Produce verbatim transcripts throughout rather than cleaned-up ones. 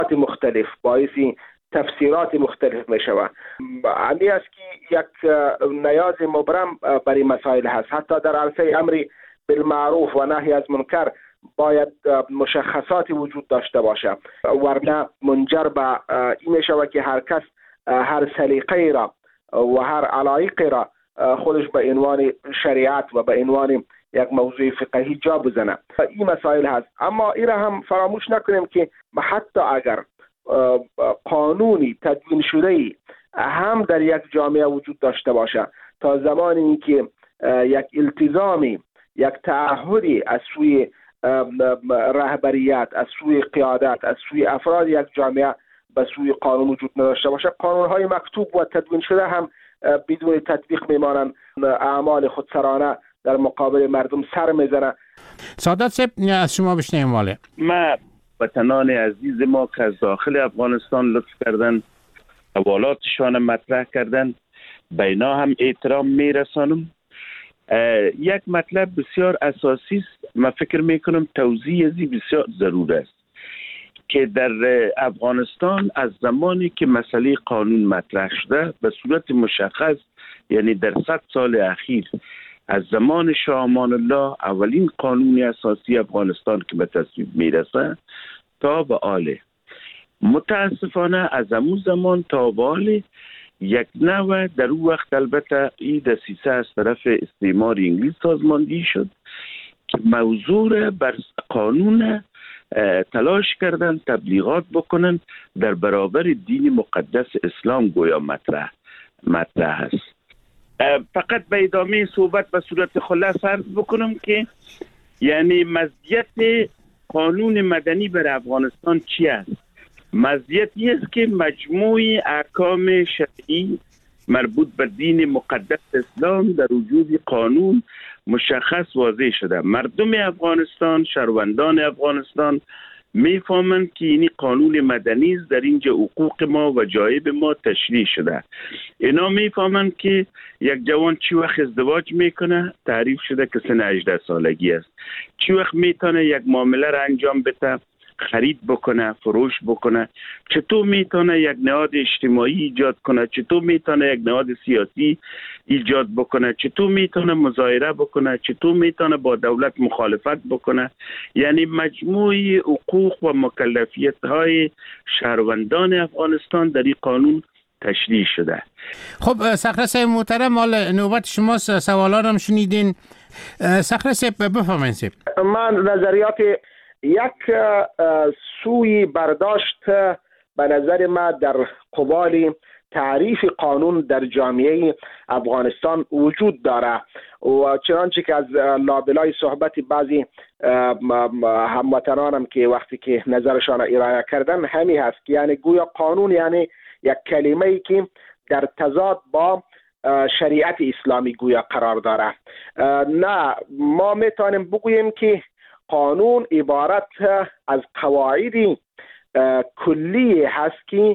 مختلف باعث تفسیرات مختلف می شود. امی است که یک نیاز مبرم برای مسائل هست. حتی در عرصه امر بالمعروف و نهی از منکر باید مشخصاتی وجود داشته باشه، ورنه منجر به این می شود که هر کس هر سلیقه را و هر علایق را خودش به عنوان شریعت و به عنوان یک موضوع فقهی جا بزنه. این مسائل هست. اما این را هم فراموش نکنیم که حتی اگر قانونی تدوین شده هم در یک جامعه وجود داشته باشه، تا زمانی که یک التزامی، یک تعهدی از سوی رهبریت، از سوی قیادت، از سوی افراد یک جامعه به سوی قانون وجود نداشته باشه، قانون‌های مکتوب و تدوین شده هم بدون تطبیق میمانند، اعمال خودسرانه در مقابل مردم سر میزنه. سعادت صاحب از شما بشنویم. واله ما وطنان عزیز ما که از داخل افغانستان لطف کردن حوالاتشان مطرح کردن، به اینا هم احترام میرسانم. یک مطلب بسیار اساسی است، من فکر میکنم توضیح ازی بسیار ضرور است که در افغانستان از زمانی که مسئله قانون مطرح شده به صورت مشخص، یعنی در صد سال اخیر از زمان شاه امان الله اولین قانون اساسی افغانستان که به تصویب میرسه تا به آله، متاسفانه از همون زمان تا به آله یک نوع در اون وقت البته این دسیسه از طرف استعمار انگلیس سازماندهی شد که موضوع بر قانون تلاش کردن تبلیغات بکنن در برابر دین مقدس اسلام گویا مطرح مطرح است. فقط به ادامه صحبت به صورت خلاصه عرض بکنم که یعنی مزیت قانون مدنی بر افغانستان چی است؟ مزیتی است که مجموعی احکام شرعی مربوط به دین مقدس اسلام در وجود قانون مشخص واضح شده. مردم افغانستان، شهروندان افغانستان میفهمند که این قانون مدنی است، در اینجا حقوق ما و جایب ما تشریح شده. اینا میفهمند که یک جوان چی وقت ازدواج میکنه تعریف شده که سن هجده سالگی است، چی وقت میتونه یک معامله را انجام بده، خرید بکنه، فروش بکنه، چطور میتونه یک نهاد اجتماعی ایجاد کنه، چطور میتونه یک نهاد سیاسی ایجاد بکنه، چطور میتونه مظاهره بکنه، چطور میتونه با دولت مخالفت بکنه. یعنی مجموعی حقوق و مکلفیت های شهروندان افغانستان در این قانون تشریح شده. خب صخره صاحب محترم، حال نوبت شماست، سوالا هم شنیدین. صخره صاحب بفرمایید. من نظریات یک سوی برداشت به نظر ما در قبال تعریف قانون در جامعه افغانستان وجود داره و چنانچه که از لابلای صحبت بعضی هموطنانم که وقتی که نظرشان ارائه کردن همی هست که یعنی گویا قانون یعنی یک کلمه‌ای که در تضاد با شریعت اسلامی گویا قرار داره. نه، ما میتونیم بگوییم که قانون عبارت از قواعد کلی هست که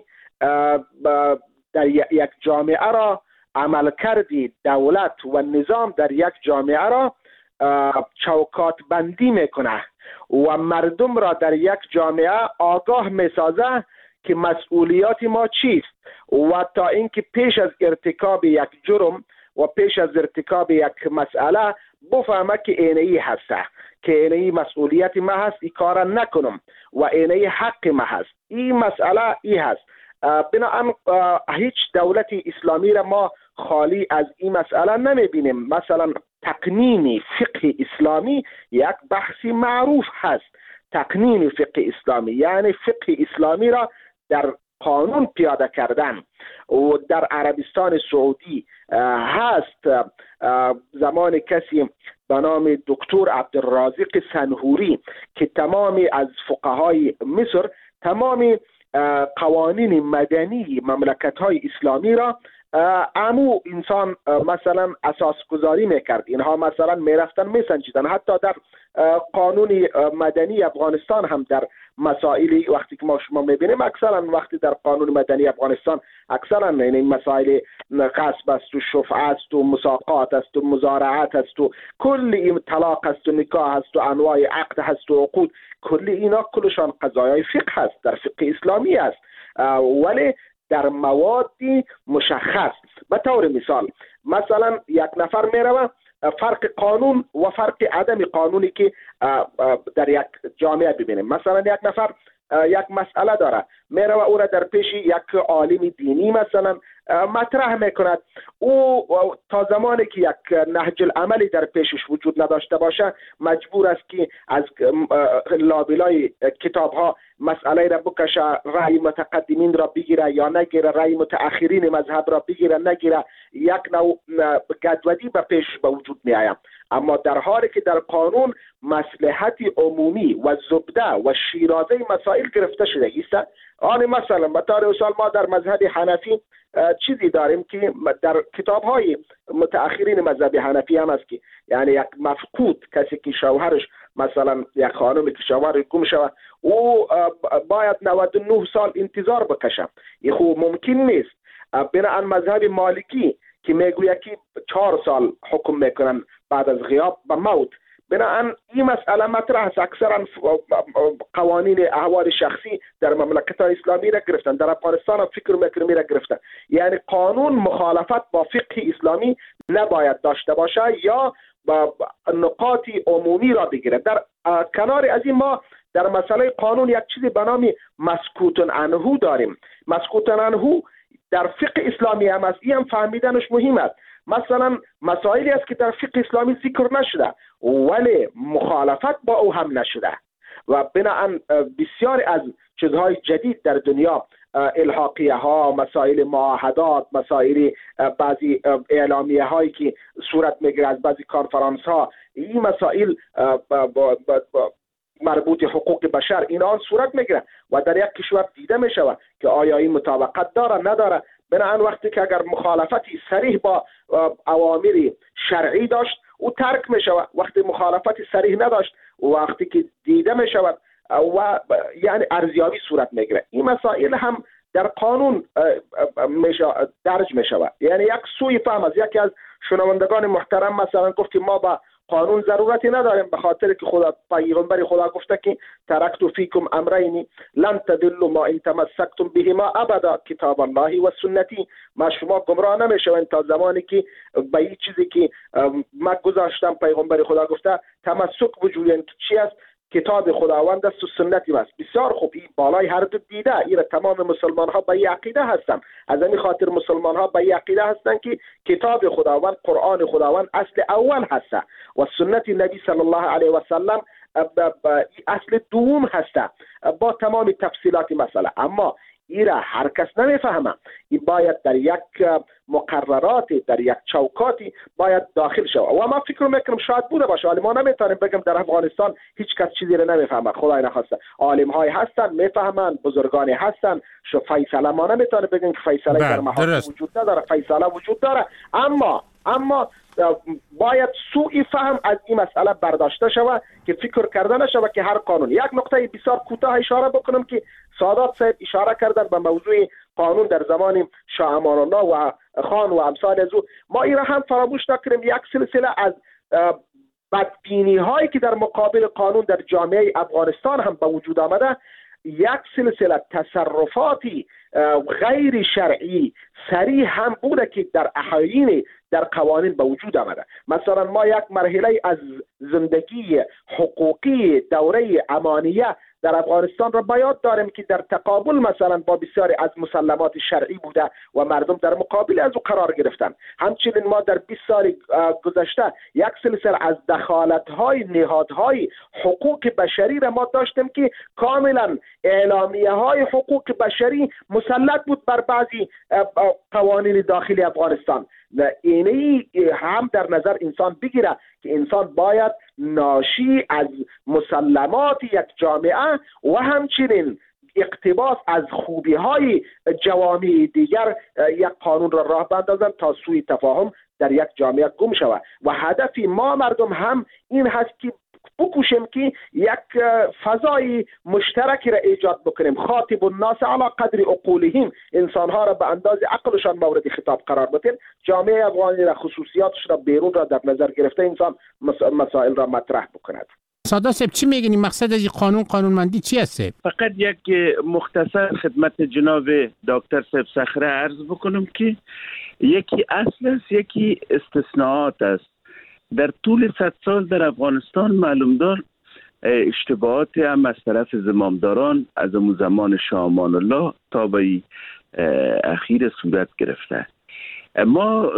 در یک جامعه را عملکرد دولت و نظام در یک جامعه را چوکات بندی میکنه و مردم را در یک جامعه آگاه میسازه که مسئولیات ما چیست و تا اینکه پیش از ارتکاب یک جرم و پیش از ارتکاب یک مسئله بفهمه که اینهی هسته، که اینهی مسئولیت ما هست، این کار نکنم و اینهی حق ما هست. این مسئله ای هست. بنابراین هیچ دولت اسلامی را ما خالی از این مسئله نمی بینیم. مثلا تقنین فقه اسلامی یک بحث معروف هست. تقنین فقه اسلامی یعنی فقه اسلامی را در قانون پیاده کردن و در عربستان سعودی هست. زمان کسی به نام دکتر عبدالرازق سنهوری که تمامی از فقهای مصر تمامی قوانین مدنی مملکت‌های اسلامی را امو انسان مثلا اساس گذاری میکرد، اینها مثلا میرفتن میسنجیدن. حتی در قانون مدنی افغانستان هم در مسائلی وقتی که ما شما میبینیم اکثرا وقتی در قانون مدنی افغانستان اکثرا این مسائل غصب است و شفعه است و مساقات است و مزارعت است و کل این طلاق است و نکاح است و انواع عقد هست و عقود، کل اینا کلشان قضایای فقه است، در فقه اسلامی است، ولی در موادی مشخص. به طور مثال مثلا یک نفر میروه فرق قانون و فرق عدم قانونی که در یک جامعه ببینیم. مثلا یک نفر یک مسئله داره، میروه او را در پیش یک عالم دینی مثلا مطرح میکند، او تا زمانی که یک نهج العملی در پیشش وجود نداشته باشه مجبور است که از لابلای کتاب ها مسئله را بکشه، رأی متقدمین را بگیره یا نگیره، رأی متأخرین مذهب را بگیره نگیره، یک نوع گدودی به پیش به وجود می آید. اما در حالی که در قانون مصلحت عمومی و زبده و شیرازه مسائل گرفته شده است. آن مثلا مثال مثال ما در مذهب حنفی چیزی داریم که در کتاب های متأخرین مذهب حنفی هم است که یعنی یک مفقود، کسی که شوهرش مثلا یک خانمی که شوهرش گم شود او باید نود و نه سال انتظار بکشه. این خوب ممکن نیست. بنابر مذهب مالکی که میگوید که چهار سال حکم میکنن بعد از غیاب به موت. بنابراین این مسئله مطرح است. اکثرا قوانین احوال شخصی در مملکت اسلامی را گرفتن، در افغانستان هم فکر میکنم را گرفتن. یعنی قانون مخالفت با فقه اسلامی نباید داشته باشه یا با نقاط عمومی را بگیره. در کنار از این ما در مسئله قانون یک چیزی به نام مسکوت عنه داریم. مسکوت عنه در فقه اسلامی هم است، این هم فهمیدنش مهم است. مثلا مسائلی است که در فقه اسلامی ذکر نشده ولی مخالفت با او هم نشده و بنابراین بسیار از چیزهای جدید در دنیا، الحاقیه ها، مسائل معاهدات، مسائل بعضی اعلامیه هایی که صورت میگیره از بعضی کنفرانس ها، این مسائل مربوط حقوق بشر اینا صورت میگیره و در یک کشور دیده میشود که آیا این مطابقت داره نداره. بنابراین وقتی که اگر مخالفتی صریح با اوامر شرعی داشت او ترک می شود، وقتی مخالفتی صریح نداشت وقتی که دیده می شود و یعنی ارزیابی صورت می گیره. این مسائل هم در قانون درج می شود. یعنی یک سوء فهم از یکی از شنوندگان محترم مثلا گفت که ما با قانون ضرورتی نداریم به خاطر که خدا پیغمبر خدا گفته که ترکت فیکم امرین لن تضلوا ما ان تمسکتم بهما ابدا، کتاب الله و سنتی. ما شما گمراه نمیشوین تا زمانی که به این چیزی که ما گذاشتم پیغمبر خدا گفته تمسک بجوین. چی است؟ کتاب خداوند است و سنتی است. بسیار خوب، این بالای هر دو دیده. این تمام مسلمان ها به این عقیده هستند. از این خاطر مسلمان ها به این عقیده هستند که کتاب خداوند قرآن خداوند اصل اول هست و سنت نبی صلی الله علیه و سلم اصل دوم هست با تمام تفصیلات مسئله. اما این را هر کس نمیفهمه. این باید در یک مقررات، در یک چوکاتی باید داخل شود و ما فکر میکنم شاید بوده باشه، ولی ما نمیتونیم بگم در افغانستان هیچ کس چیزی را نمیفهمه. خدای نخواسته عالم های هستن میفهمن، بزرگانی هستن، شو فیصله ما نمیتونیم بگیم که فیصله در محاکم وجود نداره، فیصله وجود داره. اما اما باید سوء فهم از این مسئله برداشته شود که فکر کرده نشود که هر قانون. یک نقطه بسیار کوتاه اشاره بکنم که سادات صاحب اشاره کردن به موضوع قانون در زمان شاه امان الله و خان و امثال از او. ما این را هم فراموش نکنیم. یک سلسله از بدبینی هایی که در مقابل قانون در جامعه افغانستان هم به وجود آمده، یک سلسله تصرفاتی غیر شرعی صریح هم بوده که در احاین در قوانین به وجود آمده. مثلا ما یک مرحله از زندگی حقوقی دوره امانیه در افغانستان را باید داریم که در تقابل مثلا با بسیاری از مسلمات شرعی بوده و مردم در مقابل از او قرار گرفتن. همچنین ما در بیست سال گذشته یک سلسله از دخالت‌های نهادهای حقوق بشری را ما داشتیم که کاملا اعلامیه‌های حقوق بشری مسلط بود بر بعضی قوانین داخلی افغانستان. اینه هم در نظر انسان بگیره که انسان باید ناشی از مسلمات یک جامعه و همچنین اقتباس از خوبی های جوامع دیگر یک قانون را راه بندازن تا سوی تفاهم در یک جامعه گم شود. و هدف ما مردم هم این هست که بکوشیم که یک فضای مشترکی را ایجاد بکنیم. خاطب الناس علی قدر عقولهم، انسانها را به اندازه عقلشان مورد خطاب قرار بدیم. جامعه افغانی را خصوصیاتش را بیرون را در نظر گرفته انسان مسائل را مطرح بکند. ساده صاحب چی میگین؟ مقصد از این قانون قانونمندی چی است؟ فقط یک مختصر خدمت جناب دکتر صاحب صخره عرض بکنم که یکی اصل است، یکی استثناءات است. در طول صد سال در افغانستان معلوم دار اشتباهات هم از طرف زمامداران از اون زمان شاه امان الله تا به اخیر صورت گرفته. ما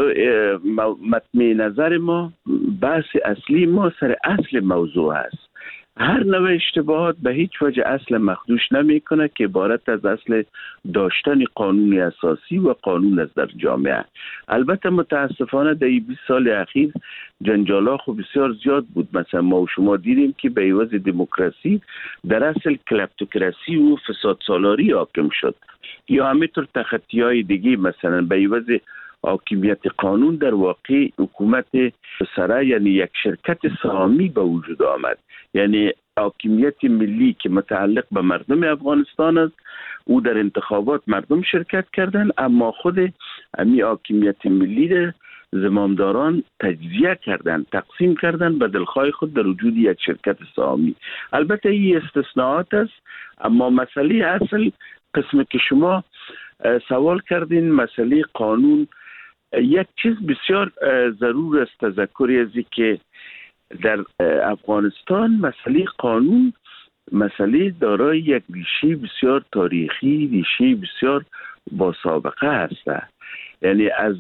مطمع نظر ما بحث اصلی ما سر اصل موضوع است. هر نوع اشتباهات به هیچ وجه اصل مخدوش نمی کنه که عبارت از اصل داشتن قانون اساسی و قانون است در جامعه. البته متاسفانه در بیست سال اخیر جنجالا خب بسیار زیاد بود. مثلا ما و شما دیدیم که به عوض دموکراسی در اصل کلپتوکراسی و فساد سالاری حاکم شد، یا همینطور تخطی های دیگه. مثلا به عوض حاکمیت قانون در واقع حکومت سره، یعنی یک شرکت سهامی به وجود آمد. یعنی حاکمیت ملی که متعلق به مردم افغانستان است، او در انتخابات مردم شرکت کردن، اما خود امی حاکمیت ملی را زمامداران تجزیه کردن، تقسیم کردن به دلخواه خود در وجود یک شرکت سهامی. البته این استثناءات است، اما مسئله اصل قسم که شما سوال کردین، مسئله قانون، یک چیز بسیار ضرور است تذکری ازی که در افغانستان مسئله قانون مسئله دارای یک ریشه بسیار تاریخی، ریشه بسیار با سابقه است. یعنی از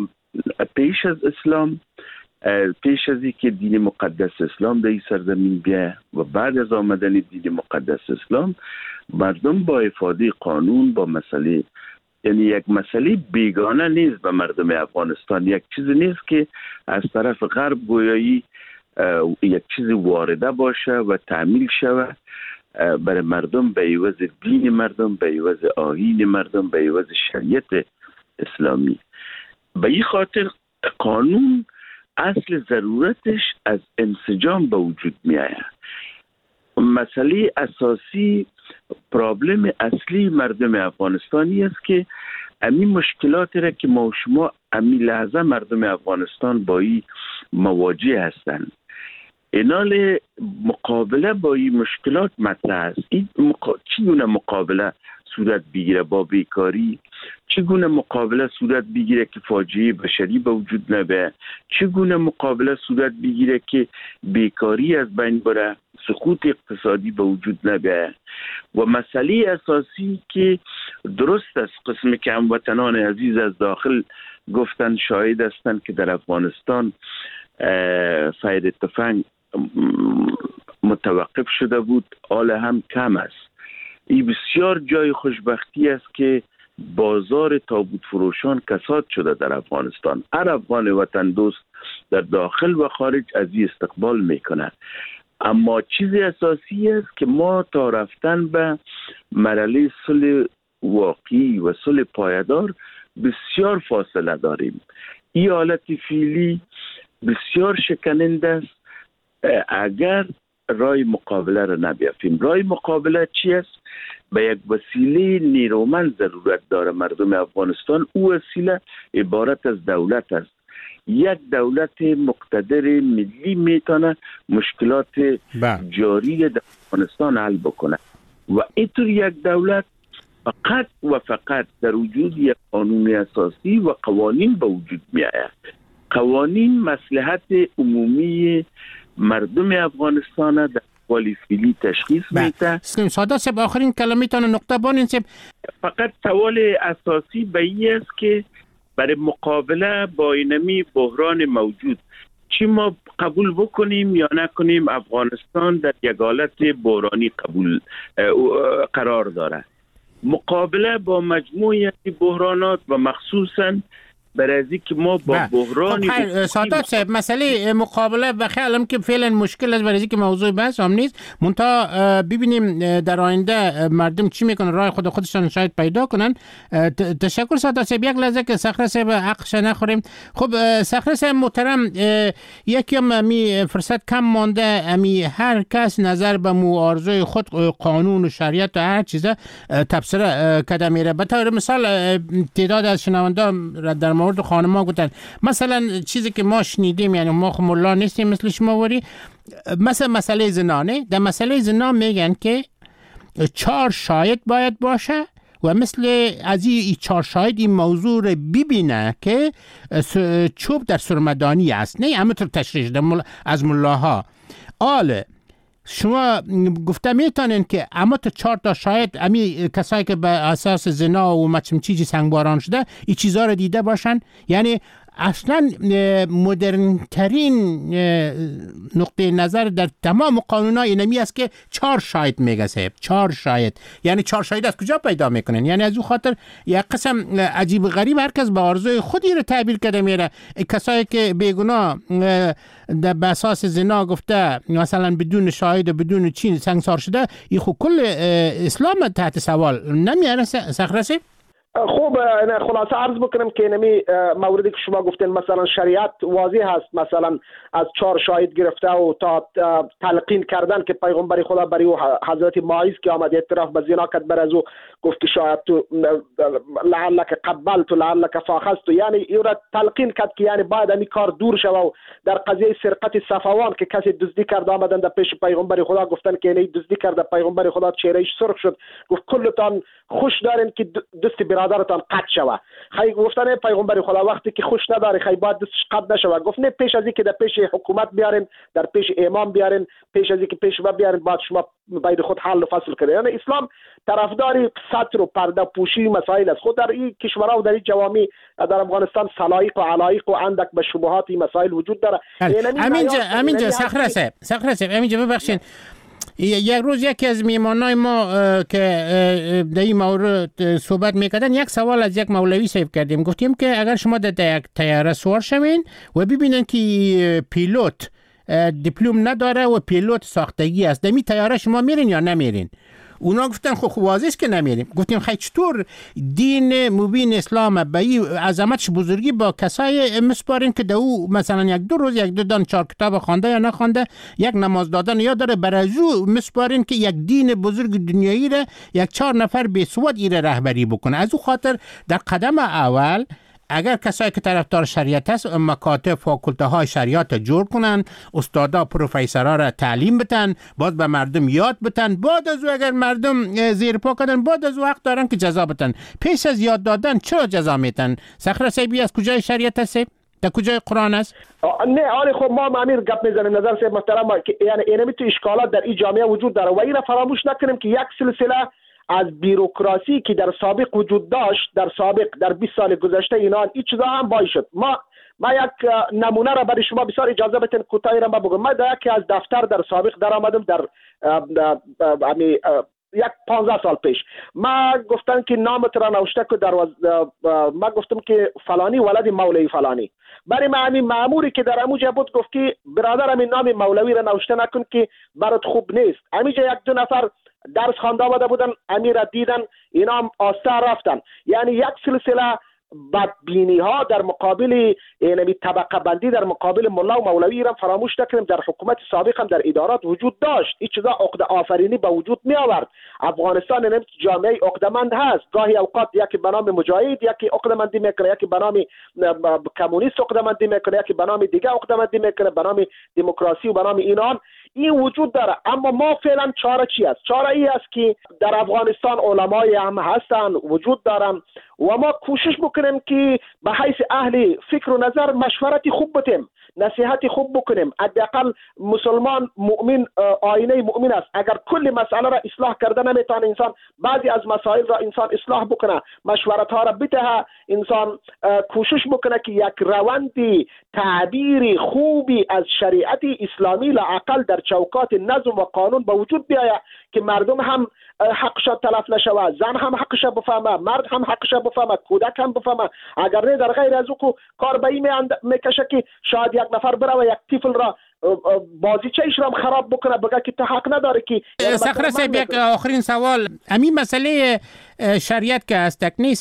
پیش از اسلام، پیش از اینکه دین مقدس اسلام در این سرزمین بیه و بعد از آمدن دین مقدس اسلام، مردم با افاده قانون با مسئله، یعنی یک مسئله بیگانه نیست به مردم افغانستان، یک چیز نیست که از طرف غرب گویایی یک چیز وارده باشه و تعمیل شوه برای مردم به عوض دین مردم، به عوض آیین مردم، به عوض شریعت اسلامی. به این خاطر قانون اصل ضرورتش از انسجام به وجود می آید. مسئله اساسی، پرابلم اصلی مردم افغانستانی است که امی مشکلاتی را که ما و شما امی لحظه مردم افغانستان با این مواجه هستند، اینال مقابله با این مشکلات مطرح است. این مقا... چگونه مقابله صورت بگیره با بیکاری؟ چگونه مقابله صورت بگیره که فاجعه بشری به وجود نبه؟ چگونه مقابله صورت بگیره که بیکاری از بین بره، سقوط اقتصادی به وجود نبه؟ و مسئله اساسی که درست است، قسم که هموطنان عزیز از داخل گفتن شاهد هستند که در افغانستان فیر تفنگ متوقف شده بود، حال هم کم است. این بسیار جای خوشبختی است که بازار تابوت فروشان کساد شده در افغانستان. هر افغان وطن دوست در داخل و خارج از این استقبال میکنه. اما چیز اساسی است که ما تا رفتن به مرحله صلح واقعی و صلح پایدار بسیار فاصله داریم. این حالت فعلی بسیار شکننده است اگر رای مقابله را نبیافیم. رای مقابله چی است؟ به یک وسیله نیرومند ضرورت داره مردم افغانستان. او وسیله عبارت از دولت است. یک دولت مقتدر ملی میتونه مشکلات جاری در افغانستان حل بکنه و اینطور یک دولت فقط و فقط در وجود یک قانون اساسی و قوانین به وجود می آید. قوانین مصلحت عمومی مردم افغانستان در حال فعلی تشخیص میده. ساده صاحب آخرین کلمه‌تان نقطه بانین صاحب. فقط سوال اساسی به این است که برای مقابله با اینمی بحران موجود چی ما قبول بکنیم یا نکنیم، افغانستان در یک حالت بحرانی قبول قرار داره. مقابله با مجموعه بحرانات و مخصوصاً برای از که ما با بحرانی خب سادات صاحب مسئله مقابله بخیالم که فعلا مشکل است، برای که موضوع بحث هم نیست، منتها ببینیم در آینده مردم چی میکنن، راه خود خودشان شاید پیدا کنن. تشکر سادات صاحب. یک لحظه که صخره صاحب حقش نخوریم. خب صخره صاحب محترم، یکی هم می فرصت کم مانده، امی هر کس نظر به معارضه خود قانون و شریعت و هر چیزه تبصره کده میره. به طور مثال تعداد از شنوندان در مورد خانم‌ها گفتن، مثلا چیزی که ما شنیدیم، یعنی ما خب ملا نیستیم مثل شما وری، مثلا مسئله زنانه، در مسئله زنا میگن که چهار شاهد باید باشه و مثل از این چهار شاهد این موضوع رو ببینه که چوب در سرمدانی است، نه همینطور تشریح از ملاها. آله شما گفته میتونین که اما تا چهار تا شاید امی کسایی که به اساس زنا و مچم چیزی سنگباران شده این چیزها رو دیده باشن؟ یعنی اصلا مدرن ترین نقطه نظر در تمام قانون های اینمی است که چهار شاهد میگه صاحب، چهار شاهد. یعنی چهار شاهد از کجا پیدا میکنن؟ یعنی از او خاطر یک قسم عجیب غریب هر کس به آرزوی خودی رو تعبیر کرده میره. کسایی که بیگناه به اساس زنا گفته مثلا بدون شاهد و بدون چین سنگسار شده، این خود کل اسلام تحت سوال نمیاره صخره صاحب؟ خوب خلاصه عرض بکنم که نمی موردی که شما گفتین مثلا شریعت واضح هست، مثلا از چهار شاهد گرفته و تا تلقین کردن که پیغمبر خدا برای حضرت ماعز که آمد اعتراف به زنا کرد، بر از او گفت که شاید تو لعلک قبلت و لعلک فاخذت، یعنی او را تلقین کرد که یعنی باید این کار دور شود. و در قضیه سرقت صفوان که کسی دزدی کرد آمدن در پیش پیغمبر خدا گفتن که اینی دزدی کرده، پیغمبر خدا چهرهش سرخ شد، گفت کلتان خوش دارین که دست برادرتان قطع شود. خی گفتن پیغمبر خدا وقتی که خوش نداره خی باید دستش قطع نشود، گفت نه پیش از اینکه در پیش حکومت بیارین، در پیش امام بیارین، پیش از اینکه پیشوا بیارین، بعد شما باید خود حل و فصل کنید. یعنی اسلام طرفدار ستر و پرده پوشی مسائل است. خود در این کشورها و در این جوامع در افغانستان سلایق و علایق و اندک به شبهات این مسائل وجود داره. همینجا همینجا صخره صاحب صخره صاحب همینجا ببخشید، یک روز یکی از میهمانای ما که در این مورد صحبت میکردن یک سوال از یک مولوی صاحب کردیم، گفتیم که اگر شما در یک طیاره سوار شوین و ببینن که پیلوت دیپلم نداره و پیلوت ساختگی است، در این طیاره شما میرین یا نمیرین؟ اونا گفتن خب واضح است که نمیریم. گفتیم خیلی چطور دین مبین اسلام به این عظمتش بزرگی با کسای مسپارین که دو مثلا یک دو روز یک دو دان چهار کتاب خوانده یا نخوانده، یک نماز دادن یا داره، برای او مسپارین که یک دین بزرگ دنیایی را یک چهار نفر بیسواد ایره رهبری بکنه. از او خاطر در قدم اول اگر کسایی که طرفدار شریعت است مکاتب فاکولته های شریعت جور کنن، استادا پروفسورا را تعلیم بتن، باز به مردم یاد بتن، بعد از او اگر مردم زیر پا کردن بعد از او حق دارن که جزا بتن. پیش از یاد دادن چرا جزا میتن؟ صخره صاحبی از کجای شریعت است؟ در کجای قرآن است؟ نه آره خب ما امیر گپ میزنیم نظر صاحب محترم، یعنی اینمی تو اشکالات در این جامعه وجود داره و این را فراموش نکنیم که یک سلسله از بیروکراسی که در سابق وجود داشت، در سابق در بیست سال گذشته اینا این چیزا هم باعث شد. ما ما یک نمونه را برای شما بسیار اجازه بدین کوتاهی را بگم. ما در یکی از دفتر در سابق در آمدم در امی یک پانزده سال پیش، ما گفتن که نامت را نوشته که در وز... ما گفتم که فلانی ولد مولوی فلانی، برای ما همین ماموری که در اموجه بود گفت که برادر همین نام مولوی را نوشته نکن که برات خوب نیست. همینجا یک دو نفر درس خوانده آمده بودن، امیر دیدن اینا آسته رفتن. یعنی یک سلسله بدبینی ها در مقابل یعنی طبقه بندی در مقابل ملا و مولوی را فراموش نکنیم در حکومت سابق هم در ادارات وجود داشت. این چیزا عقده آفرینی به وجود می آورد. افغانستان این جامعه عقده‌مند هست، گاهی اوقات یکی به نام مجاهد یکی عقده‌مندی میکنه، یکی به نام کمونیست عقده‌مندی میکنه، یکی به نام دیگه عقده‌مندی میکنه، به نام دموکراسی و به نام اینان. این وجود داره. اما ما فعلا چاره چی است؟ چاره ای است که در افغانستان علمای هم هستن وجود دارن و ما کوشش بکنیم که به حیث اهل فکر و نظر مشورتی خوب بتیم، نصیحتی خوب بکنیم. حداقل مسلمان مؤمن آینه مؤمن است، اگر کل مسئله را اصلاح کرده نمیتونه انسان بعضی از مسائل را انسان اصلاح بکنه، مشورت ها را بده، انسان کوشش بکنه که یک روندی تعبیر خوبی از شریعت اسلامی لااقل در چوکات نظم و قانون به وجود بیاید که مردم هم حقش تلف نشود، زن هم حقش بفهمه، مرد هم حقش بفهمه، کودک هم بفهمه. اگر نه در غیر از او کار به این میکشه که شاید یک نفر بره و یک طفل را بازی چیش را خراب بکنه، بگه که تو حق نداره که. سخر صاحب یک آخرین سوال، همین مسئله شریعت که از تکنیس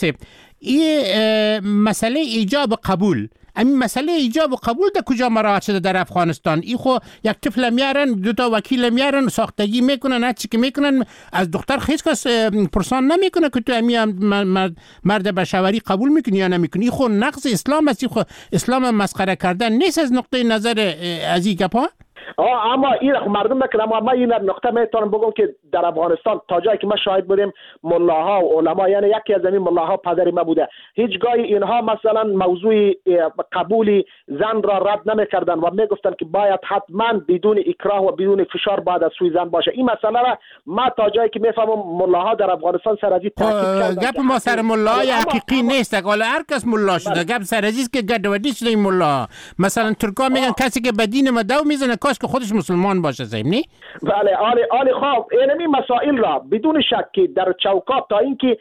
این مسئله ایجاب قبول، همین مسئله ایجاب و قبول در کجا مراعات شده در افغانستان؟ ای خو یک طفل میارن، دو تا وکیل میارن، ساختگی میکنن، هر چی که میکنن، از دختر هیچ کس پرسان نمیکنه که تو همین مرد بشوری قبول میکنی یا نمیکنی. ای خو نقض اسلام است، ای خو اسلام مسخره کردن نیست از نقطه نظر از این گپا؟ آه اما این مردم نکنه. اما من این نقطه میتونم بگم که در افغانستان تا جایی که ما شاهد بودیم ملاها و علما، یعنی یکی از این ملاها پدر ما بوده، هیچگاهی اینها مثلا موضوع قبول زن را رد نمیکردن و میگفتن که باید حتما بدون اکراه و بدون فشار باید از سوی زن باشه. این مسئله را ما تا جایی که میفهمم ملاها در افغانستان سر از این تاکید کردن. گپ ما سر ملای حقیقی نیست، حالا هر کس ملا شده. گپ سر از که گدودی شده این ملا. مثلا ترکا میگن کسی که به دین ما دو میزنه کاش که خودش مسلمان باشه. زمین نی؟ بله آلی آلی خوب اینمی مسائل را بدون شک در چوکات تا اینکه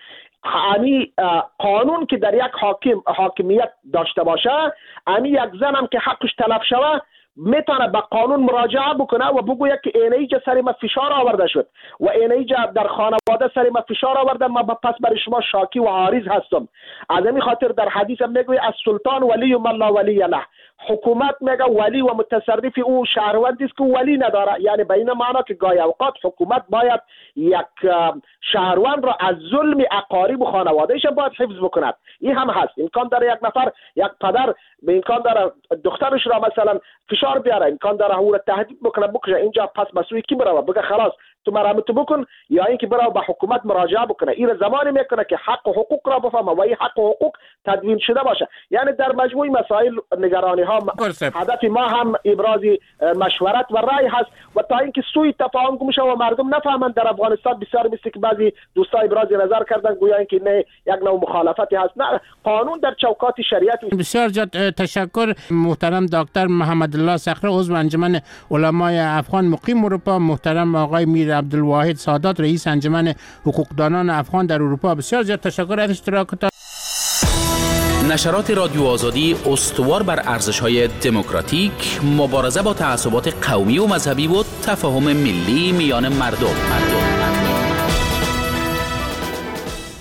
امی قانون که در یک حاکم حاکمیت داشته باشه، امی یک زن هم که حقش تلف شوه میتونه به قانون مراجعه بکنه و بگوید که اینجا سر ما فشار آورده شد و اینجا در خانواده سر ما فشار آوردن، ما پس برای شما شاکی و عارض هستم. از همین خاطر در حدیث هم میگوید از سلطان ولی من لا ولی له. حکومت میگه ولی و متصرف او شهروندی است که ولی نداره، یعنی به این معنی که گاهی اوقات حکومت باید یک شهروند را از ظلم اقارب و خانوادهش باید حفظ بکند. این هم هست. امکان داره یک نفر، یک پدر به امکان داره دخترش را مثلا فشار بیاره، امکان داره او را تهدید بکنه بکشه، اینجا پس مسئول کی بره بگه خلاص تو مرحمت بکن، یا اینکه بره به حکومت مراجعه بکنه. این زمانی میکنه که حق و حقوق را بفهمه و این حق و حقوق تدوین شده باشه. یعنی در مجموع مسائل نگرانی ها هدف ما هم ابراز مشورت و رای هست و تا اینکه سوء تفاهم گم شه و مردم نفهمن. در افغانستان بسیار مثل که بعضی دوستان ابراز نظر کردن گویا اینکه نه یک نوع مخالفتی هست. نه، قانون در چوکات شریعت. بسیار جد تشکر محترم دکتر محمد الله صخره، عضو انجمن علمای افغان مقیم اروپا، محترم آقای میر عبدالواحد سادات، رئیس انجمن حقوقدانان افغان در اروپا. بسیار زیاد تشکر از اشتراکتان. نشرات رادیو آزادی استوار بر ارزش‌های دموکراتیک، مبارزه با تعصبات قومی و مذهبی و تفاهم ملی میان مردم. مردم.